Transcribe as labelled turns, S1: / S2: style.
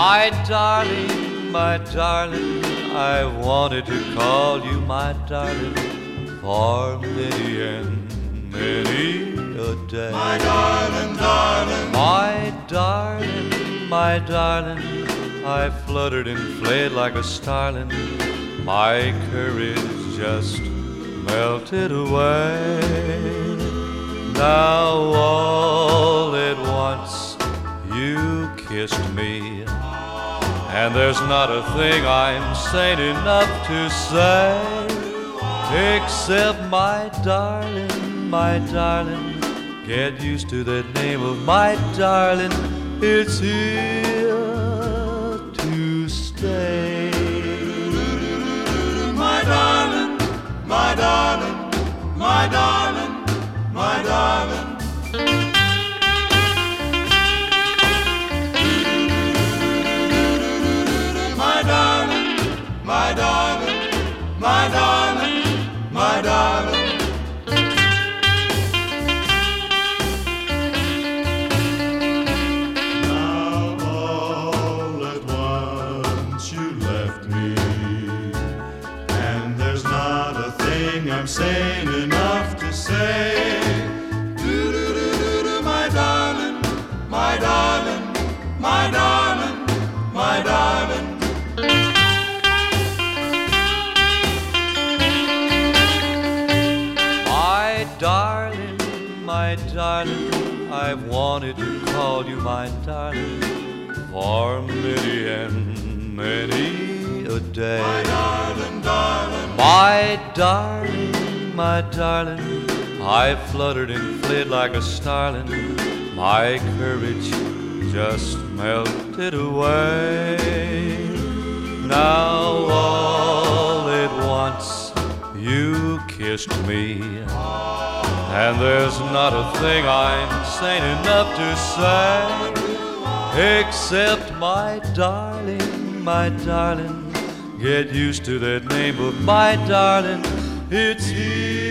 S1: my darling, I wanted to call you my darling for many and many a day.
S2: My darling, darling,
S1: my darling, I fluttered and played like a starling. My courage just melted away. Now all at once you kissed me, and there's not a thing I'm sane enough to say, except my darling, get used to that name of my darling. It's here to stay.
S2: my darling, my darling, my darling, my darling. My darling, my darling, my darling, my darling. Now all at once you left me, and there's not a thing I'm sane enough to say. Do-do-do-do-do, my darling, my darling, my darling, my darling.
S1: My darling, I've wanted to call you my darling for many and many a day.
S2: My darling, darling,
S1: my darling, I fluttered and fled like a starling. My courage just melted away. Now all at once you kissed me, and there's not a thing I'm sane enough to say, except my darling, get used to that name of my darling. It's here